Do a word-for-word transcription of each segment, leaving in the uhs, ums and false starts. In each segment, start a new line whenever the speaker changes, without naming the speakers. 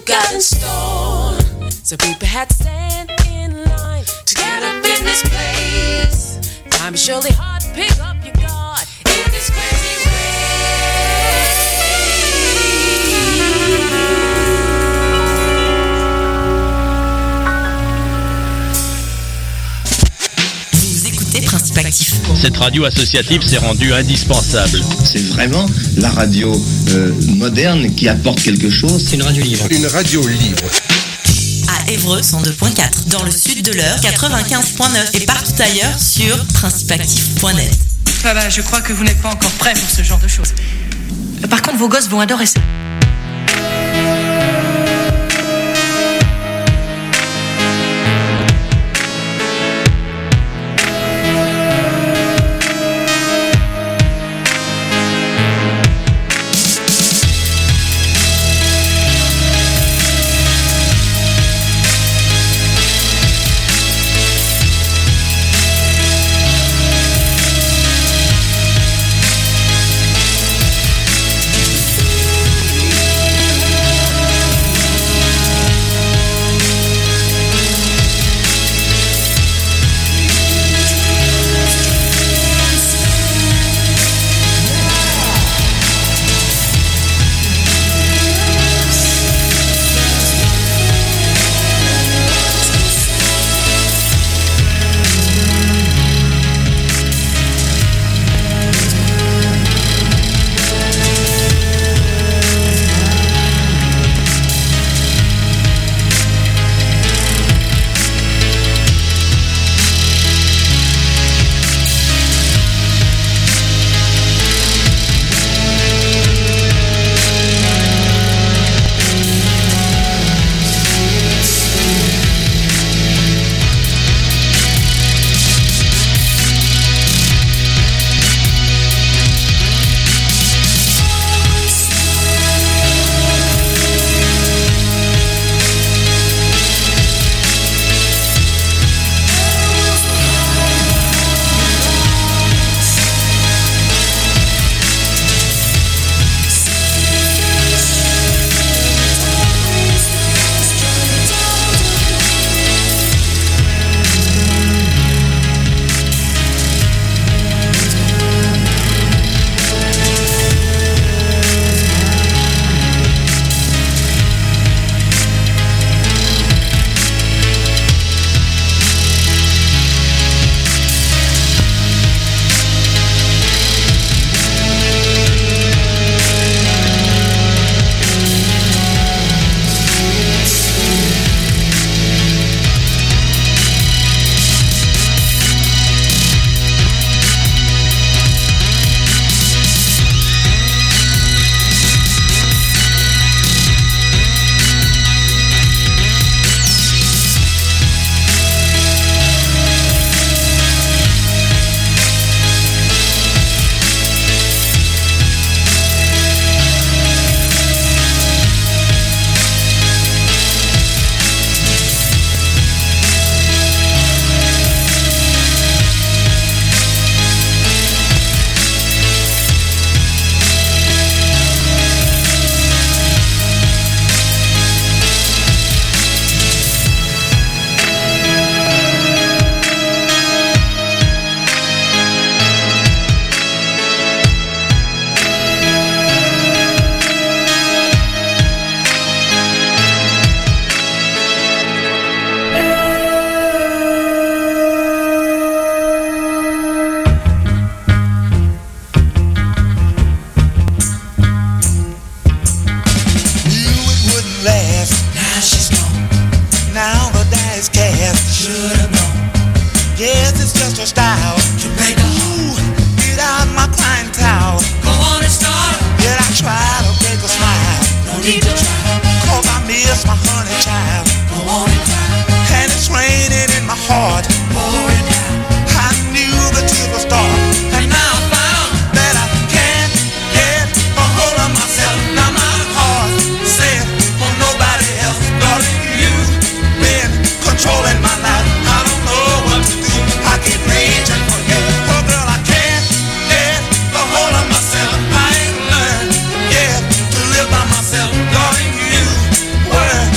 got in store. So people had to stand in line to get up in this place. Time is surely hard to pick up your guard in this crazy way.
Vous écoutez Principe Actif.
Cette radio associative s'est rendue indispensable.
C'est vraiment la radio euh, moderne qui apporte quelque chose.
C'est une radio libre.
Une radio libre.
À Évreux, cent deux virgule quatre. Dans le sud de l'Eure, quatre-vingt-quinze virgule neuf. Et partout ailleurs sur principe actif point net.
Ah bah, je crois que vous n'êtes pas encore prêts pour ce genre de choses. Par contre, vos gosses vont adorer ça.
Myself, loving you, where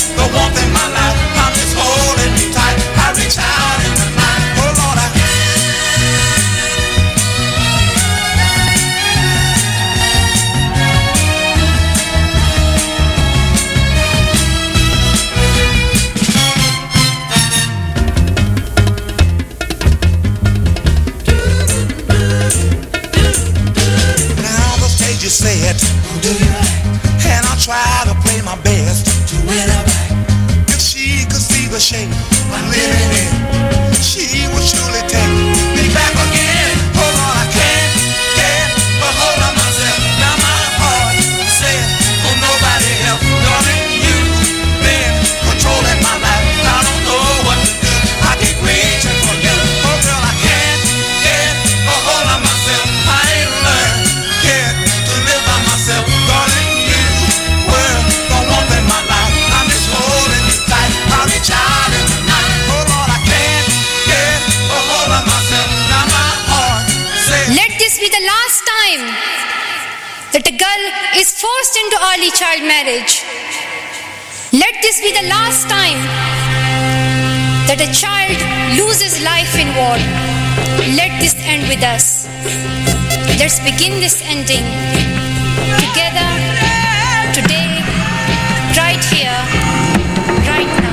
is forced into early child marriage. Let this be the last time that a child loses life in war. Let this end with us. Let's begin this ending together, today, right here, right now.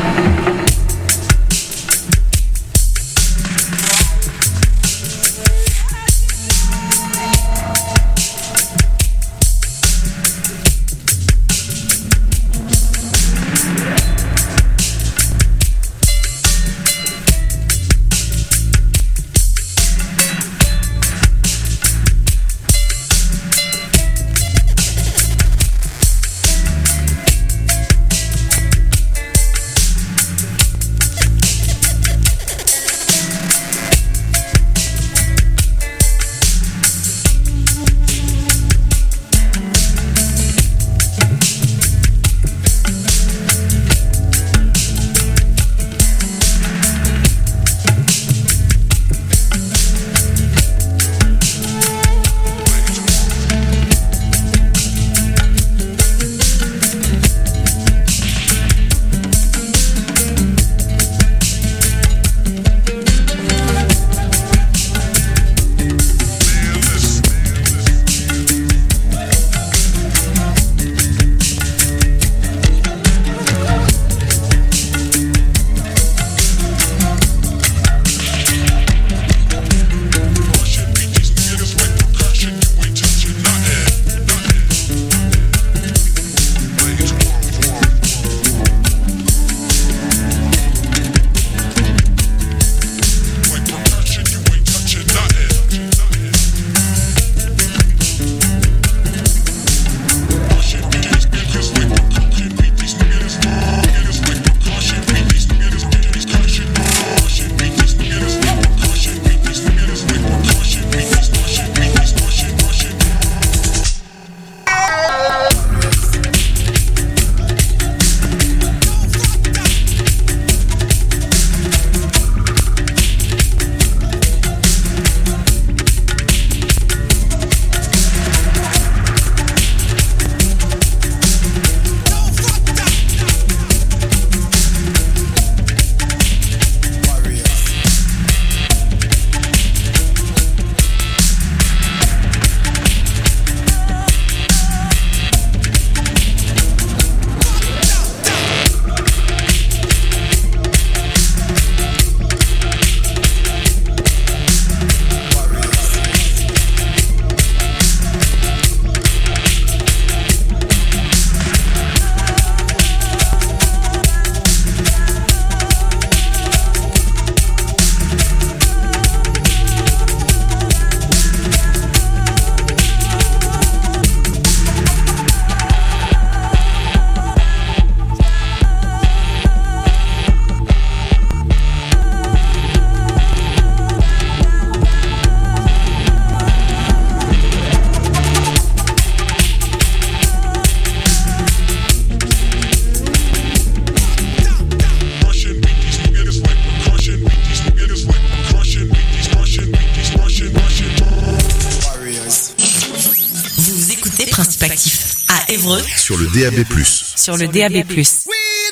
Évreux
sur le D A B plus.
Sur le D A B plus.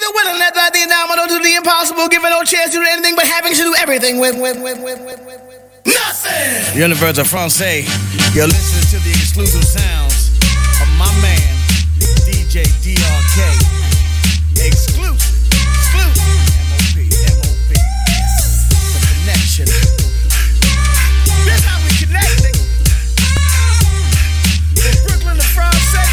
Universal Francais, you're listening to the exclusive sounds of my man, D J D R K. Exclusive, exclusive. M O P, M O P. Yes. The connection. That's how we connect, nigga. From Brooklyn to Francais.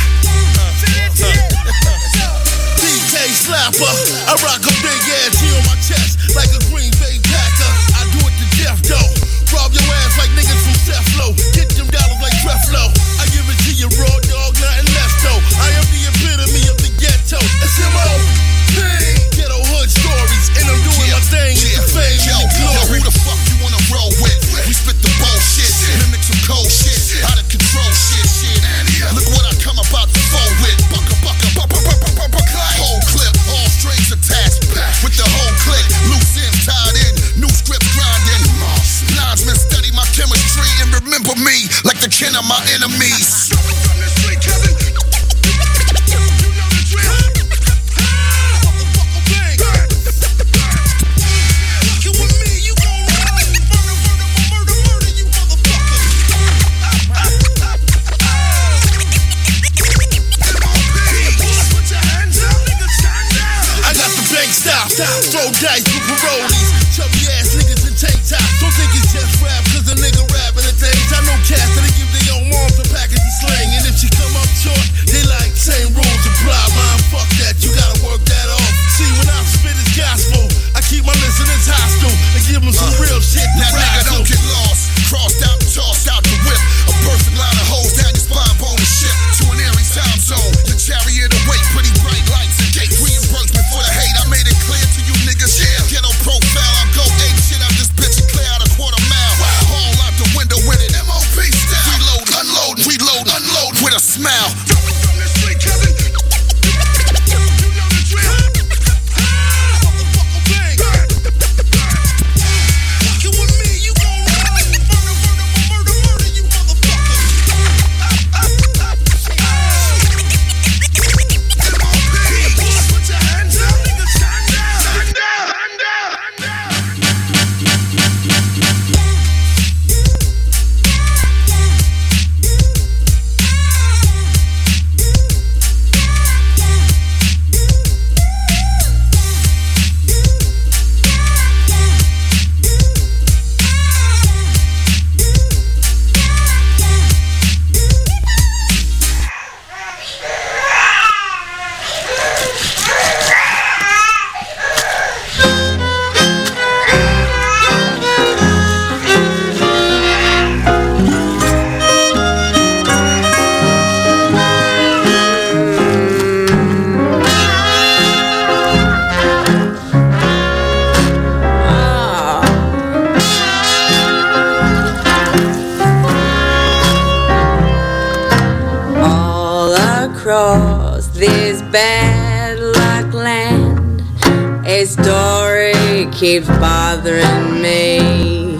D J Slapper, I rock a big ass G on my chest like a Green Bay Packer. I do it to death though. Rob your ass like niggas from Ceflo. Get them dollars like Creflo. I give it to you raw dog, nothing less though. I am the epitome of the ghetto. It's M O P. stop, throw dice with parolees. Chubby ass niggas in tank tops. Don't think it's just rap, cause a nigga rapping the things. I know cats that'll give their own moms a package of slang. And if she come up short, they like same rules apply. Man, fuck that, you gotta work that off. See, when I spit it's gospel, I keep my listeners hostile and give them some uh, real shit.
That nigga don't get lost. Crossed out, tossed out the whip. A perfect line of hoes down your spine bone and shit. To an Aries time zone. The chariot awake, pretty bright lights and gates. Reimbursement for the hate. I made it clear to you niggas. Yeah. Ghetto profile, I go ape shit out this bitch and clear out a quarter mile. Wow. Haul out the window with it. M O P style. Reload, unload, reload, unload with a smile. Coming from the street, cousin. You know the drill. Motherfucker bang. Fucking with me, you gon' run. Murder, murder, murder, murder, you motherfucker. M O P, put your hands up, nigga, stand down. Stand down, stand down,
across this bad luck land, a story keeps bothering me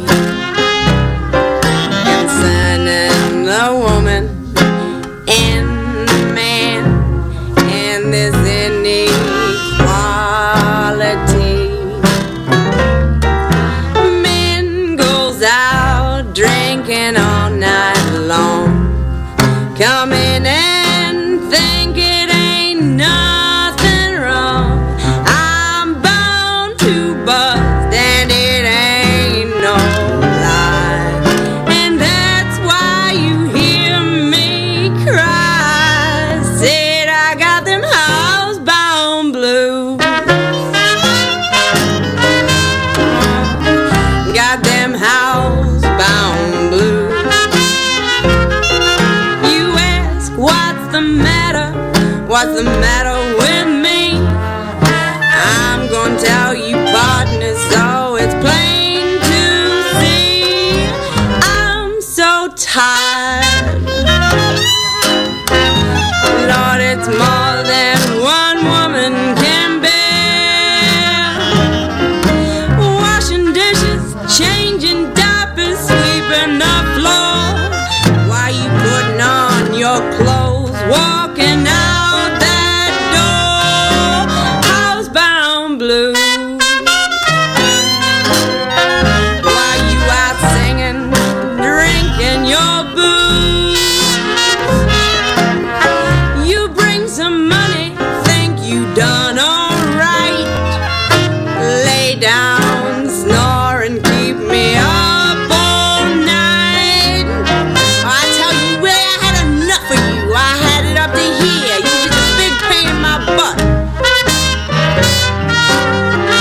concerning the woman and the man and this inequality. Man goes out drinking all night long, coming in think it ain't nothing wrong. I'm bound to bust and it ain't no lie. And that's why you hear me cry. Said I got them housebound blues. Got them housebound blues. You ask what's the matter? What's the matter with me? I'm gonna tell you, partner, so it's plain to see. I'm so tired. Lord, it's more than one woman can bear. Washing dishes, changing diapers, sweeping the floor. Why you putting on your clothes, walking out blue? While you out singing, drinking your booze, you bring some money, think you done alright. Lay down, snore and keep me up all night. I tell you, really, I had enough of you. I had it up to here. You just a big pain in my butt.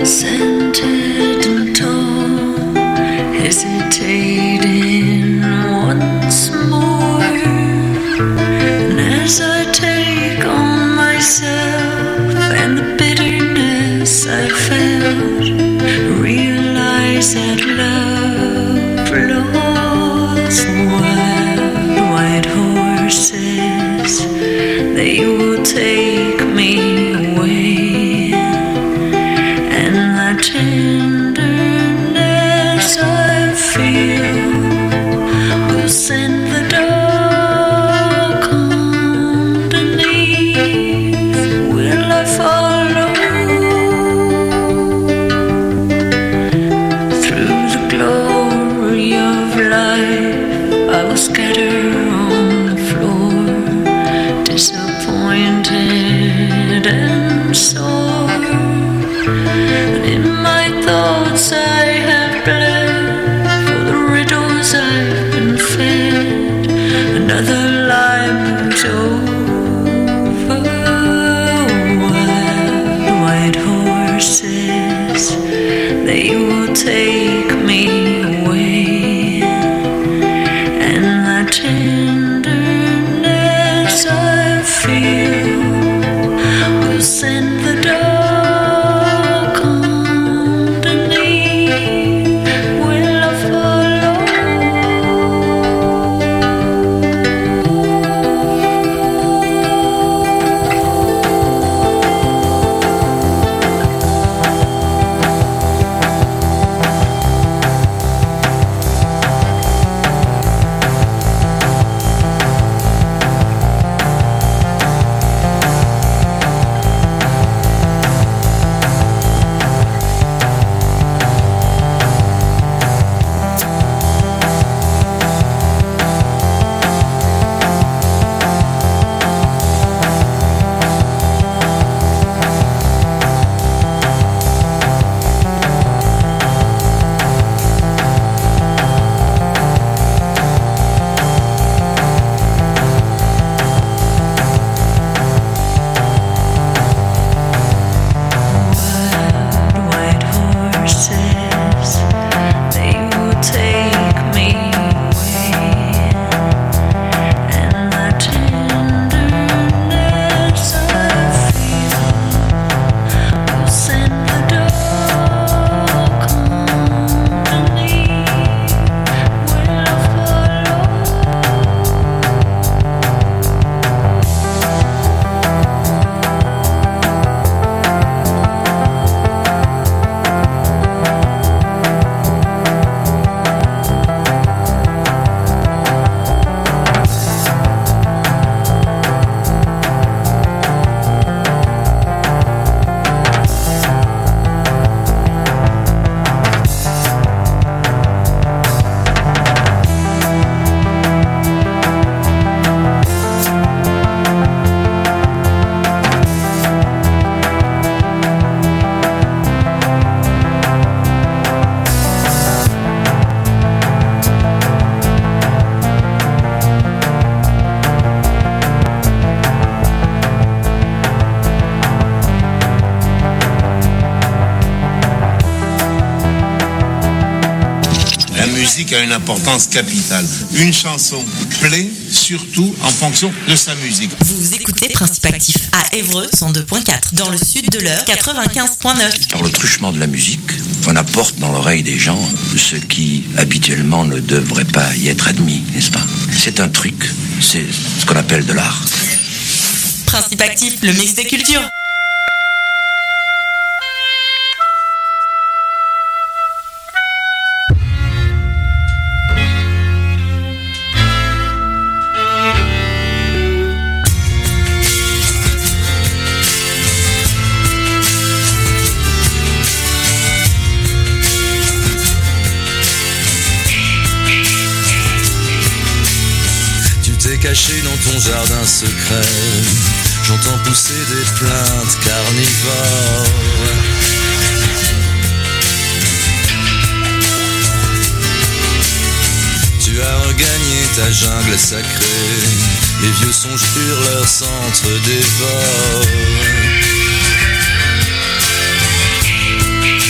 scented and tall, hesitating once more. And as I take on myself and the bitterness I felt, realize that love lost wild white horses, they will take me away, and the tenderness I feel will send the dark underneath. Will I follow through the glory of life? I will scatter on the floor, disappointed and sore. And in my thoughts I have bled for the riddles I've been fed. Another lie moves over. Wild white horses, they will take me away, and the tenderness I feel will send the dark underneath. Will I follow? White horses, they will take me away, and the tenderness I feel will send the dark underneath. Will I follow?
La musique a une importance capitale. Une chanson plaît surtout en fonction de sa musique.
Vous écoutez Principe Actif à Évreux cent deux point quatre, dans le sud de l'heure quatre-vingt-quinze point neuf.
Par le truchement de la musique, on apporte dans l'oreille des gens ce qui habituellement ne devrait pas y être admis, n'est-ce pas? C'est un truc, c'est ce qu'on appelle de l'art.
Principe Actif, le mix des cultures.
Caché dans ton jardin secret, j'entends pousser des plaintes carnivores. Tu as regagné ta jungle sacrée, les vieux songes hurlent, leur centre dévore.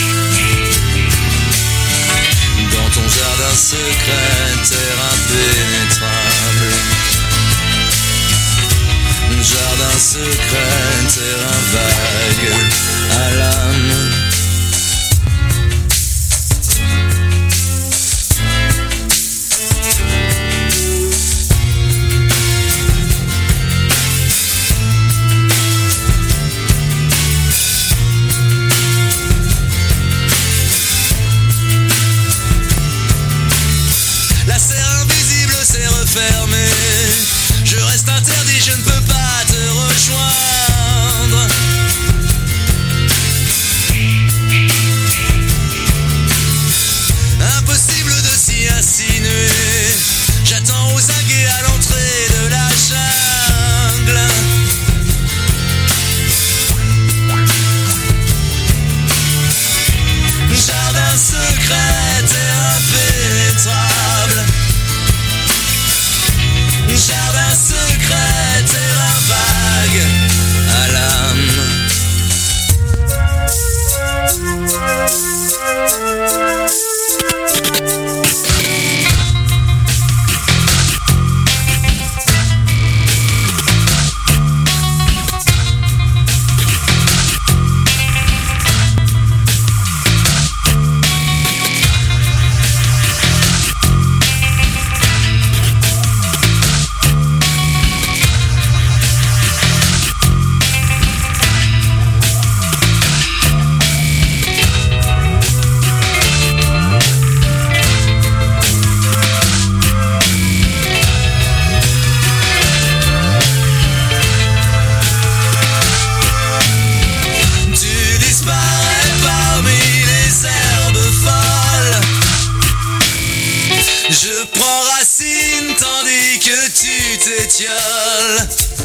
bestioles.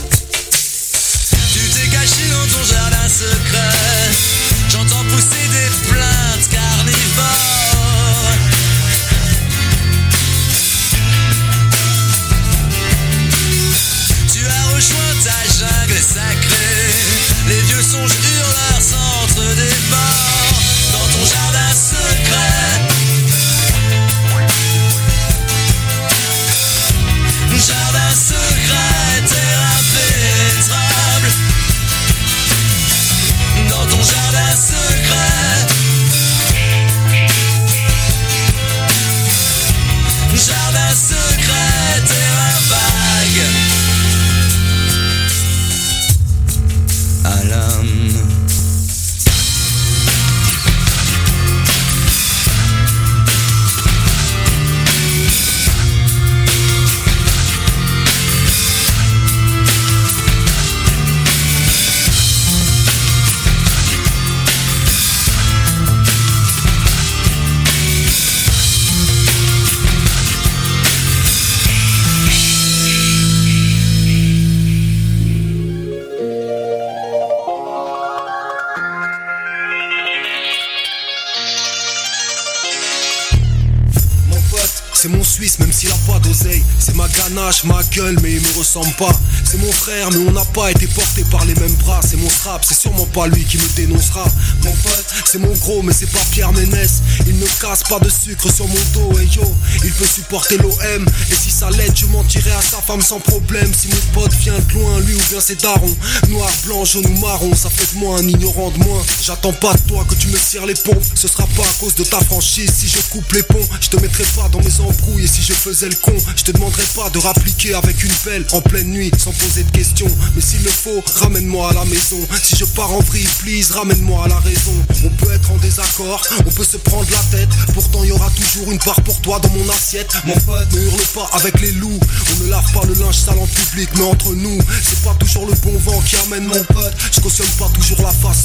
Tu t'es caché dans ton jardin secret. J'entends pousser des plaintes carnivores. Tu as rejoint ta jungle sacrée. Les vieux songes hurleurs s'entre-dévorent dans ton jardin secret. Jardin secret, terre impénétrable. Dans ton jardin secret. Jardin secret, terrain vague. À l'âme.
C'est mon Suisse même s'il a pas d'oseille. C'est ma ganache, ma gueule mais il me ressemble pas. C'est mon frère mais on n'a pas été porté par les mêmes bras. C'est mon strap, c'est sûrement pas lui qui me dénoncera. Mon pote, c'est mon gros mais c'est pas Pierre Ménès. Il ne casse pas de sucre sur mon dos. Et yo, il peut supporter l'O M. Et si ça l'aide je mentirai à sa femme sans problème. Si mon pote vient de loin, lui ou bien c'est daron. Noir, blanc, jaune ou marron, ça fait de moi un ignorant de moins. J'attends pas de toi que tu me tires les pompes. Ce sera pas à cause de ta franchise. Si je coupe les ponts, je te mettrai pas dans mes embrouilles. Et si je faisais le con, je te demanderais pas de rappliquer avec une pelle en pleine nuit sans poser de questions. Mais s'il le faut, ramène-moi à la maison. Si je pars en vrille, please, ramène-moi à la raison. On peut être en désaccord, on peut se prendre la tête. Pourtant y aura toujours une part pour toi dans mon assiette. Mon pote, ne hurle pas avec les loups. On ne lave pas le linge sale en public, mais entre nous, c'est pas toujours le bon vent qui amène mon pote. Je cautionne pas toujours la face.